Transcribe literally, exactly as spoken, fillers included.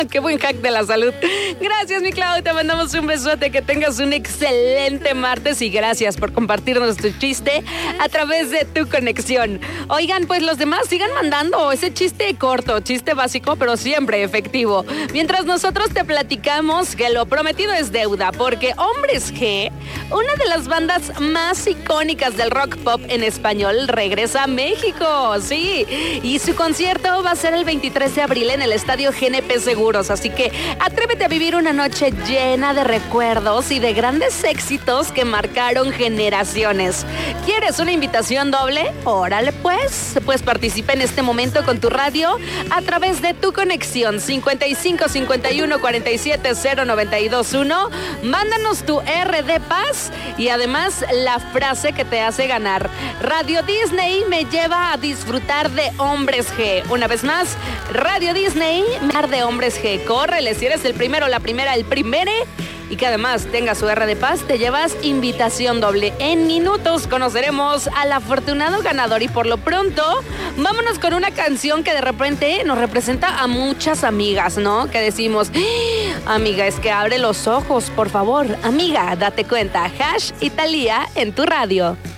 Qué buen hack de la salud. Gracias, mi Clau. Te mandamos un besote. Que tengas un excelente martes y gracias por compartirnos tu chiste a través de tu conexión. Oigan, pues los demás sigan mandando ese chiste corto, chiste básico, pero siempre efectivo. Mientras nosotros te platicamos que lo prometido es deuda, porque Hombres G, una de las bandas más icónicas del rock pop en español, regresa a México. Sí, y su concierto va a ser el veintitrés de abril en el estadio G N P Seguros. Así que atrévete a vivir una noche llena de recuerdos y de grandes éxitos que marcaron generaciones. ¿Quieres una invitación doble? Órale pues. Pues participa en este momento con tu radio a través de tu conexión cincuenta y cinco cincuenta y uno cuarenta y siete cero noventa y dos uno. Mándanos tu R D Paz y además la frase que te hace ganar. Radio Disney me lleva a disfrutar de Hombres G. Una vez más, Radio Disney me lleva de Hombres G. Córrele, si eres el primero, la primera, el primere, y que además tenga su R de Paz, te llevas invitación doble. En minutos conoceremos al afortunado ganador y por lo pronto, vámonos con una canción que de repente nos representa a muchas amigas, ¿no? Que decimos, ¡Ah! Amiga, es que abre los ojos, por favor. Amiga, date cuenta. Hash y Thalía en tu radio.